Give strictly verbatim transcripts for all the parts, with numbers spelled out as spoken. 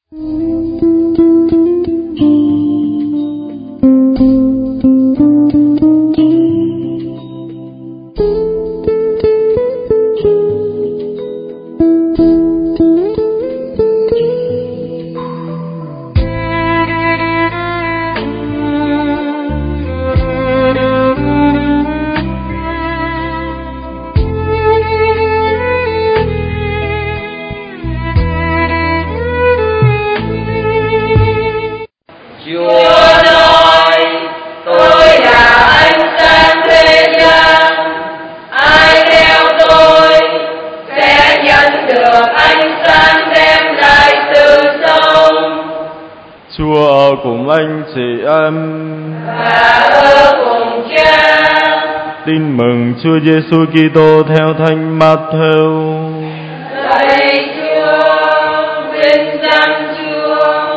Anh chị em và ở cùng Cha. Tin mừng Chúa Giêsu Kitô theo Thánh Mát-thêu. Lạy Chúa, vinh danh Chúa.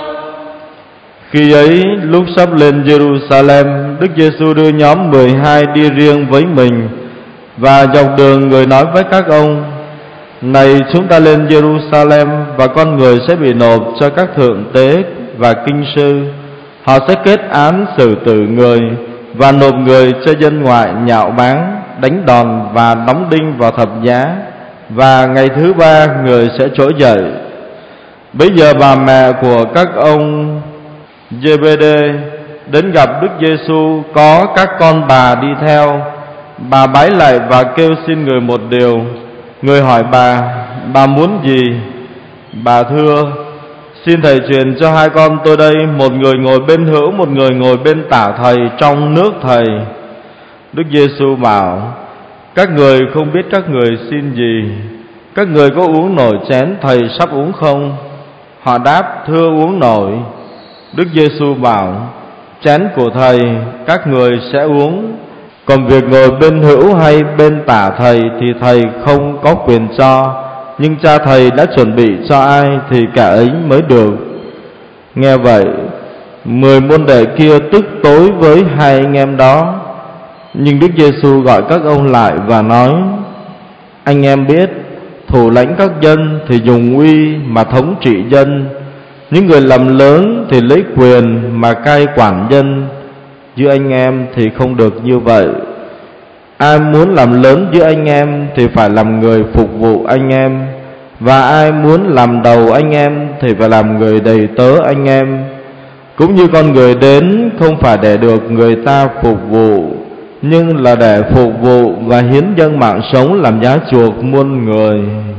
Khi ấy, lúc sắp lên Jerusalem, Đức Giêsu đưa nhóm mười hai đi riêng với mình, và dọc đường người nói với các ông: Này, chúng ta lên Jerusalem, và con người sẽ bị nộp cho các thượng tế và kinh sư. Họ sẽ kết án xử tử người và nộp người cho dân ngoại nhạo báng, đánh đòn và đóng đinh vào thập giá, và ngày thứ ba người sẽ trỗi dậy. Bấy giờ bà mẹ của các ông Giê-bê-đê đến gặp Đức Giêsu, có các con bà đi theo. Bà bái lạy và kêu xin người một điều. Người hỏi bà: Bà muốn gì? Bà thưa: Xin thầy truyền cho hai con tôi đây, một người ngồi bên hữu, một người ngồi bên tả thầy trong nước thầy. Đức Giêsu bảo: Các người không biết các người xin gì. Các người có uống nổi chén thầy sắp uống không? Họ đáp: Thưa, uống nổi. Đức Giêsu bảo: Chén của thầy các người sẽ uống, còn việc ngồi bên hữu hay bên tả thầy thì thầy không có quyền cho, nhưng Cha thầy đã chuẩn bị cho ai thì cả ấy mới được. Nghe vậy, mười môn đệ kia tức tối với hai anh em đó. Nhưng Đức Giêsu gọi các ông lại và nói: Anh em biết, thủ lãnh các dân thì dùng uy mà thống trị dân, những người làm lớn thì lấy quyền mà cai quản dân. Giữa anh em thì không được như vậy. Ai muốn làm lớn giữa anh em thì phải làm người phục vụ anh em, và ai muốn làm đầu anh em thì phải làm người đầy tớ anh em. Cũng như con người đến không phải để được người ta phục vụ, nhưng là để phục vụ và hiến dâng mạng sống làm giá chuộc muôn người.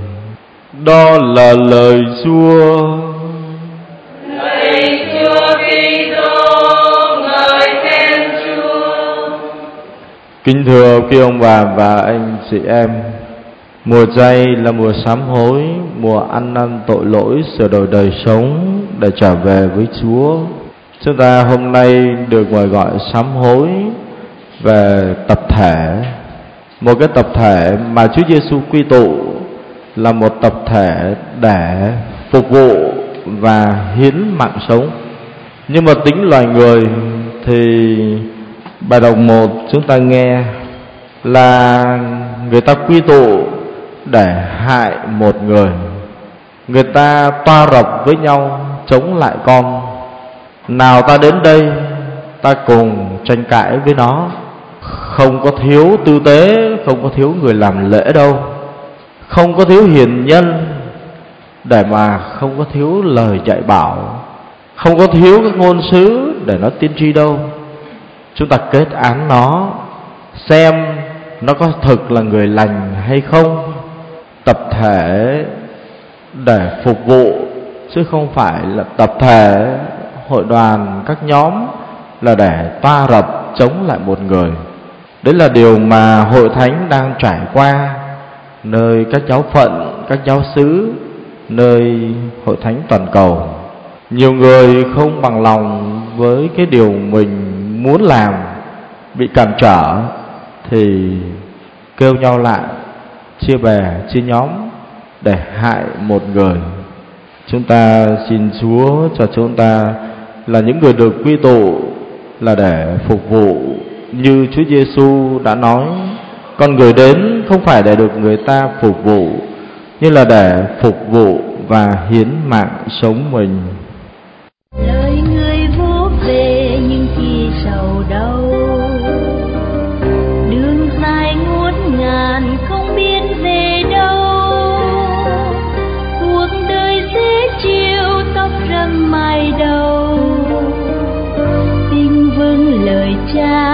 Đó là lời Chúa. Lạy Chúa Kitô, ngợi khen Chúa. Kính thưa quý ông bà và anh chị em, mùa chay là mùa sám hối, mùa ăn năn tội lỗi, sửa đổi đời sống để trở về với Chúa. Chúng ta hôm nay được mời gọi sám hối về tập thể, một cái tập thể mà Chúa Giêsu quy tụ là một tập thể để phục vụ và hiến mạng sống. Nhưng mà tính loài người thì bài đọc một chúng ta nghe là người ta quy tụ để hại một người. Người ta toa rập với nhau chống lại con. Nào ta đến đây, ta cùng tranh cãi với nó. Không có thiếu tư tế, không có thiếu người làm lễ đâu, không có thiếu hiền nhân, để mà không có thiếu lời dạy bảo, không có thiếu các ngôn sứ để nó tiên tri đâu. Chúng ta kết án nó, xem nó có thực là người lành hay không. Tập thể để phục vụ, chứ không phải là tập thể hội đoàn các nhóm là để toa rập chống lại một người. Đấy là điều mà hội thánh đang trải qua nơi các giáo phận, các giáo xứ, nơi hội thánh toàn cầu. Nhiều người không bằng lòng với cái điều mình muốn làm, bị cản trở thì kêu nhau lại, chia bè, chia nhóm để hại một người. Chúng ta xin Chúa cho chúng ta là những người được quy tụ là để phục vụ, như Chúa Giêsu đã nói: Con người đến không phải để được người ta phục vụ, nhưng là để phục vụ và hiến mạng sống mình. Lời người vô về nhưng khi sầu đau, đường dài ngút ngàn không biết về đâu. Cuộc đời dễ chịu tóc râm mài đầu, tình vâng lời cha